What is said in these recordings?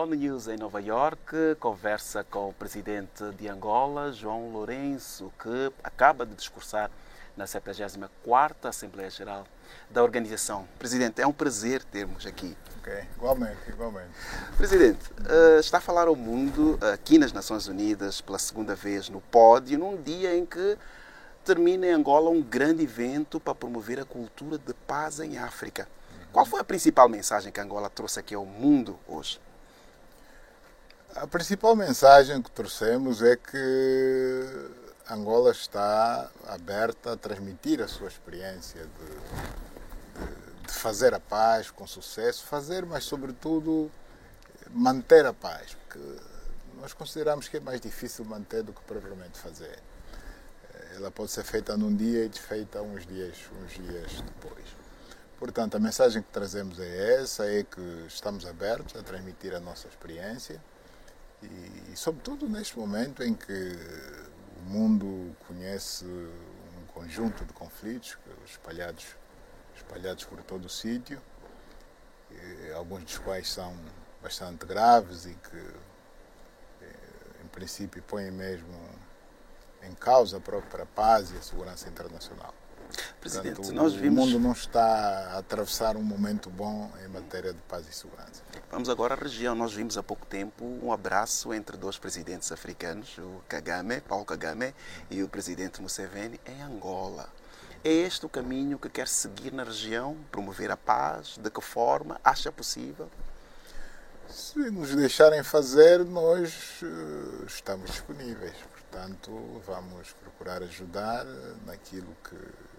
ONU News em Nova Iorque conversa com o presidente de Angola, João Lourenço, que acaba de discursar na 74ª Assembleia Geral da organização. Presidente, é um prazer termos aqui. Ok, igualmente. Presidente, está a falar ao mundo, aqui nas Nações Unidas, pela segunda vez no pódio, num dia em que termina em Angola um grande evento para promover a cultura de paz em África. Qual foi a principal mensagem que Angola trouxe aqui ao mundo hoje? A principal mensagem que trouxemos é que Angola está aberta a transmitir a sua experiência de fazer a paz com sucesso, mas sobretudo manter a paz, porque nós consideramos que é mais difícil manter do que propriamente fazer. Ela pode ser feita num dia e desfeita uns dias depois. Portanto, a mensagem que trazemos é essa, é que estamos abertos a transmitir a nossa experiência e sobretudo neste momento em que o mundo conhece um conjunto de conflitos espalhados por todo o sítio, alguns dos quais são bastante graves e que, em princípio, põem mesmo em causa a própria paz e a segurança internacional. Presidente, portanto, o mundo não está a atravessar um momento bom em matéria de paz e segurança. Vamos agora à região. Nós vimos há pouco tempo um abraço entre dois presidentes africanos, o Paulo Kagame e o presidente Museveni, em Angola. É este o caminho que quer seguir na região? Promover a paz? De que forma? Acha possível? Se nos deixarem fazer, nós estamos disponíveis. Portanto, vamos procurar ajudar naquilo que,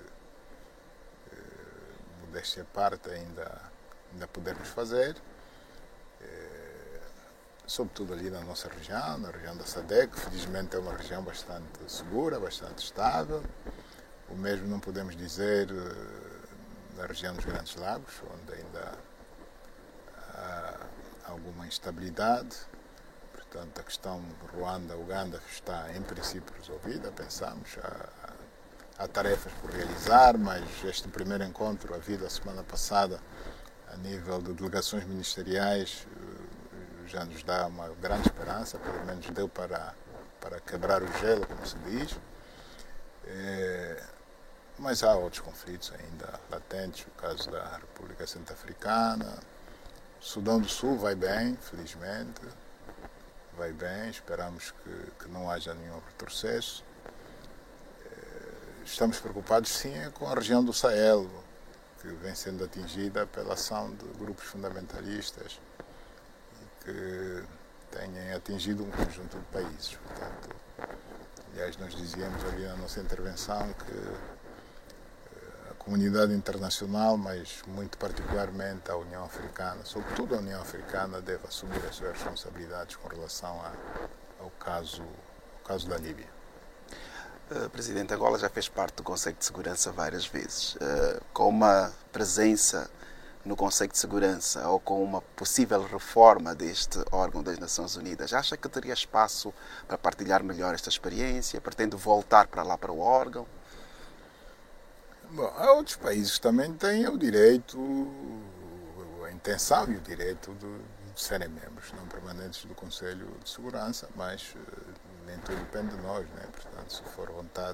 modéstia à parte, ainda podemos fazer. Sobretudo ali na nossa região, na região da SADC, felizmente é uma região bastante segura, bastante estável. O mesmo não podemos dizer na região dos Grandes Lagos, onde ainda há alguma instabilidade. Portanto, a questão de Ruanda-Uganda está em princípio resolvida, pensamos. Há tarefas por realizar, mas este primeiro encontro havido a semana passada a nível de delegações ministeriais já nos dá uma grande esperança, pelo menos deu para quebrar o gelo, como se diz. Mas há outros conflitos ainda latentes, o caso da República Centro-Africana. O Sudão do Sul vai bem, felizmente. Vai bem, esperamos que não haja nenhum retrocesso. Estamos preocupados, sim, com a região do Sahel, que vem sendo atingida pela ação de grupos fundamentalistas e que têm atingido um conjunto de países. Portanto, aliás, nós dizíamos ali na nossa intervenção que a comunidade internacional, mas muito particularmente a União Africana, sobretudo a União Africana, deve assumir as suas responsabilidades com relação ao caso da Líbia. Presidente, Angola já fez parte do Conselho de Segurança várias vezes. Com uma presença no Conselho de Segurança ou com uma possível reforma deste órgão das Nações Unidas, acha que teria espaço para partilhar melhor esta experiência? Pretende voltar para lá, para o órgão? Bom, há outros países que também têm o direito, a intenção e o direito de serem membros não permanentes do Conselho de Segurança, mas nem tudo depende de nós, né? Portanto, se for vontade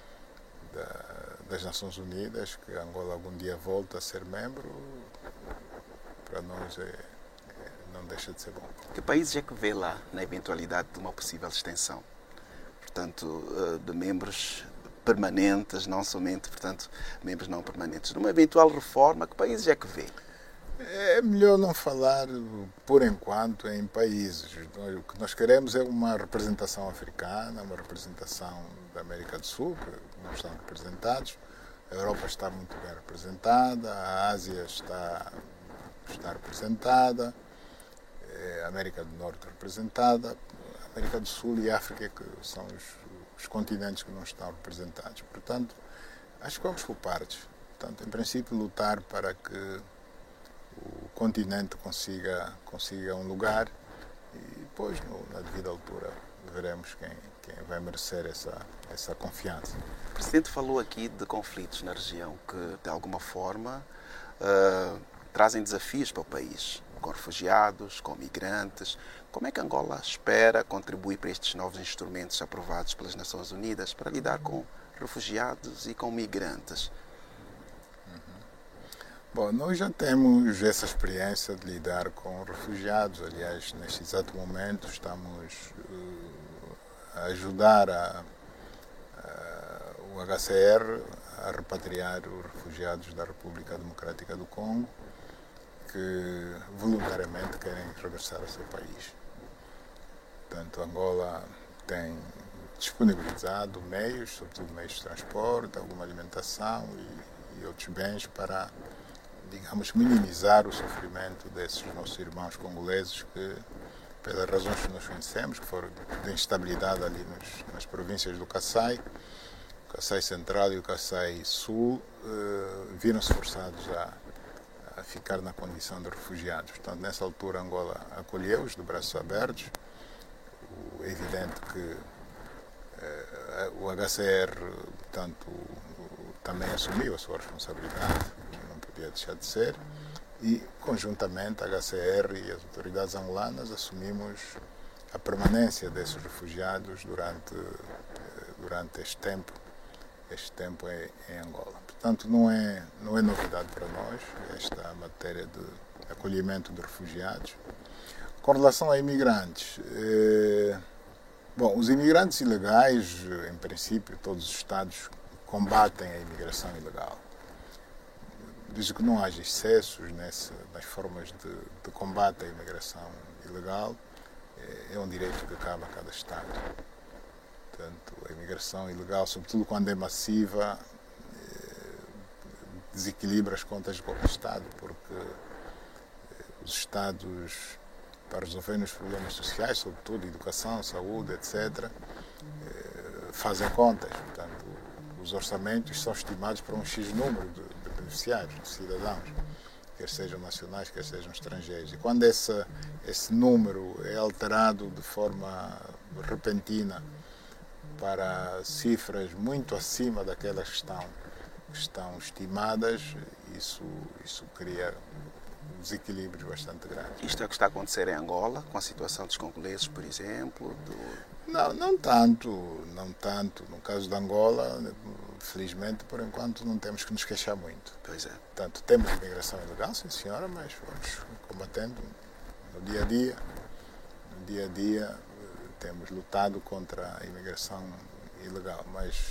das Nações Unidas que Angola algum dia volte a ser membro, para nós não deixa de ser bom. Que países é que vê lá na eventualidade de uma possível extensão? Portanto, de membros permanentes, não somente, portanto, membros não permanentes. De uma eventual reforma, que países é que vê? É melhor não falar, por enquanto, em países. O que nós queremos é uma representação africana, uma representação da América do Sul, que não estão representados. A Europa está muito bem representada, a Ásia está representada, a América do Norte representada, a América do Sul e a África, que são os continentes que não estão representados. Portanto, acho que vamos por partes. Portanto, em princípio, lutar para que o continente consiga um lugar e depois, na devida altura, veremos quem vai merecer essa confiança. O Presidente falou aqui de conflitos na região que, de alguma forma, trazem desafios para o país. com refugiados, com migrantes. Como é que Angola espera contribuir para estes novos instrumentos aprovados pelas Nações Unidas para lidar com refugiados e com migrantes? Bom, nós já temos essa experiência de lidar com refugiados. Aliás, neste exato momento estamos a ajudar o HCR a repatriar os refugiados da República Democrática do Congo que voluntariamente querem regressar ao seu país. Portanto, Angola tem disponibilizado meios, sobretudo meios de transporte, alguma alimentação e outros bens para, digamos, minimizar o sofrimento desses nossos irmãos congoleses que, pelas razões que nós conhecemos, que foram de instabilidade ali nas províncias do Kassai, o Kassai Central e o Kassai Sul, viram-se forçados a ficar na condição de refugiados. Portanto, nessa altura, Angola acolheu-os de braços abertos. É evidente que o HCR, portanto, também assumiu a sua responsabilidade, não podia deixar de ser, e conjuntamente a HCR e as autoridades angolanas assumimos a permanência desses refugiados durante este tempo em Angola. Portanto, não é novidade para nós esta matéria de acolhimento de refugiados. Com relação a imigrantes, bom, os imigrantes ilegais, em princípio, todos os Estados combatem a imigração ilegal. Desde que não haja excessos nas formas de combate à imigração ilegal, é um direito que cabe a cada Estado. Portanto, a imigração ilegal, sobretudo quando é massiva, desequilibra as contas do Estado, porque os Estados, para resolverem os problemas sociais, sobretudo educação, saúde, etc., fazem contas. Portanto, os orçamentos são estimados para um X número de beneficiários, de cidadãos, quer sejam nacionais, quer sejam estrangeiros. E quando esse número é alterado de forma repentina para cifras muito acima daquelas que estão estimadas, isso cria desequilíbrios bastante grandes. Isto é o que está a acontecer em Angola, com a situação dos congoleses, por exemplo? Não tanto. No caso de Angola, felizmente, por enquanto, não temos que nos queixar muito. Pois é. Portanto, temos imigração ilegal, sim senhora, mas vamos combatendo no dia a dia. No dia a dia, temos lutado contra a imigração ilegal, mas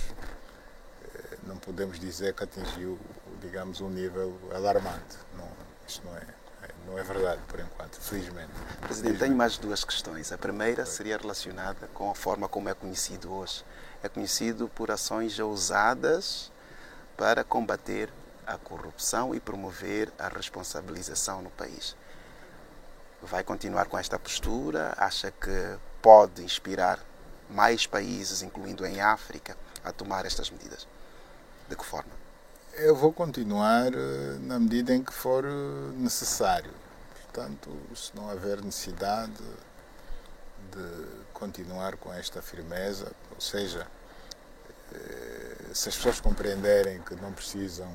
não podemos dizer que atingiu, digamos, um nível alarmante. Isso não é verdade, por enquanto, felizmente. Presidente, tenho mais duas questões. A primeira seria relacionada com a forma como é conhecido hoje. É conhecido por ações ousadas para combater a corrupção e promover a responsabilização no país. Vai continuar com esta postura? Acha que pode inspirar mais países, incluindo em África, a tomar estas medidas? De que forma? Eu vou continuar na medida em que for necessário. Portanto, se não houver necessidade de continuar com esta firmeza, ou seja, se as pessoas compreenderem que não precisam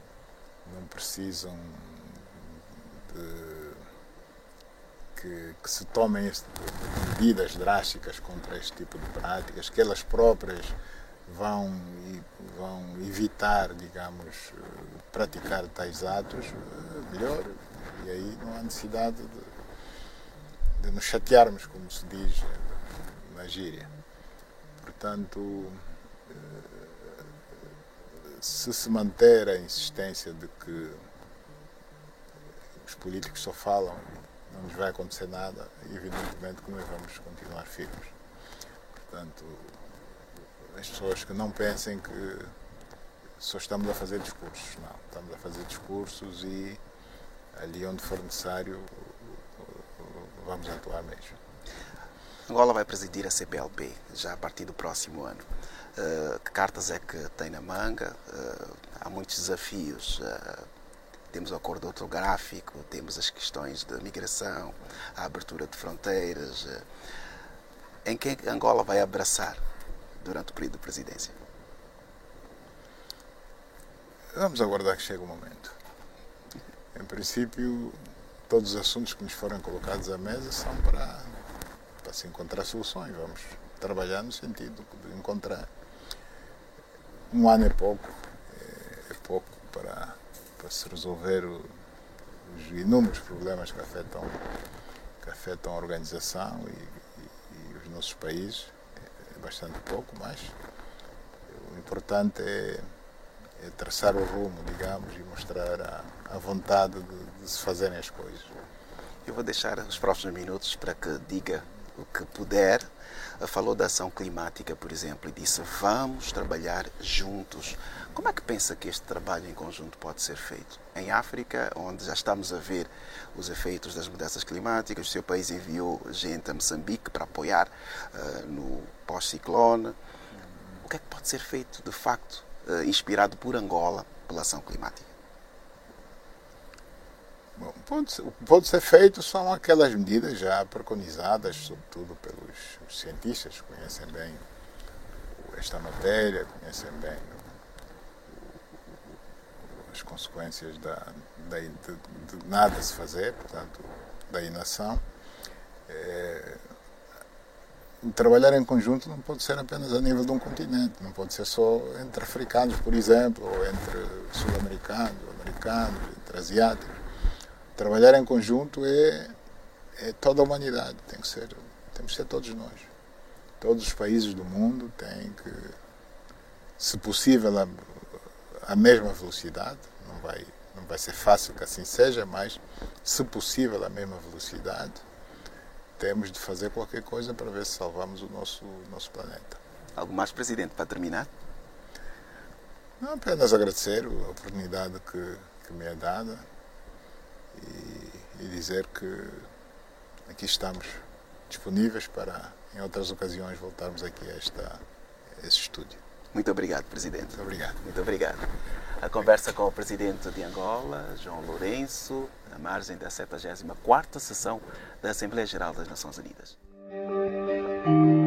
que se tomem medidas drásticas contra este tipo de práticas, que elas próprias vão evitar, digamos, praticar tais atos, melhor. E aí não há necessidade de nos chatearmos, como se diz na gíria. Portanto, se manter a insistência de que os políticos só falam e não nos vai acontecer nada, evidentemente que nós vamos continuar firmes. Portanto, as pessoas que não pensem que só estamos a fazer discursos. Não, estamos a fazer discursos e ali onde for necessário vamos atuar mesmo. Angola vai presidir a CPLP já a partir do próximo ano. Que cartas é que tem na manga? Há muitos desafios. Temos o acordo ortográfico, temos as questões de migração, a abertura de fronteiras. Em que Angola vai abraçar durante o período de presidência? Vamos aguardar que chegue o momento. Em princípio, todos os assuntos que nos foram colocados à mesa são para se encontrar soluções. Vamos trabalhar no sentido de encontrar. Um ano é pouco para se resolver os inúmeros problemas que afetam a organização e os nossos países. É bastante pouco, mas o importante é traçar o rumo, digamos, e mostrar a vontade de se fazerem as coisas. Eu vou deixar os próximos minutos para que diga o que puder. Falou da ação climática, por exemplo, e disse: vamos trabalhar juntos. Como é que pensa que este trabalho em conjunto pode ser feito? Em África, onde já estamos a ver os efeitos das mudanças climáticas, o seu país enviou gente a Moçambique para apoiar no pós-ciclone. O que é que pode ser feito, de facto, inspirado por Angola, pela ação climática? Bom, o que pode ser feito são aquelas medidas já preconizadas, sobretudo pelos cientistas que conhecem bem esta matéria, conhecem bem as consequências de nada se fazer, portanto, da inação. Trabalhar em conjunto não pode ser apenas a nível de um continente, não pode ser só entre africanos, por exemplo, ou entre sul-americanos, americanos, entre asiáticos. Trabalhar em conjunto é toda a humanidade, temos que ser todos nós. Todos os países do mundo têm que, se possível, a mesma velocidade, não vai ser fácil que assim seja, mas, se possível, a mesma velocidade, temos de fazer qualquer coisa para ver se salvamos o nosso planeta. Algo mais, Presidente, para terminar? Não, apenas agradecer a oportunidade que me é dada e dizer que aqui estamos disponíveis para, em outras ocasiões, voltarmos aqui a esse estúdio. Muito obrigado, Presidente. Muito obrigado. Muito obrigado. A conversa com o Presidente de Angola, João Lourenço, à margem da 74ª sessão da Assembleia Geral das Nações Unidas.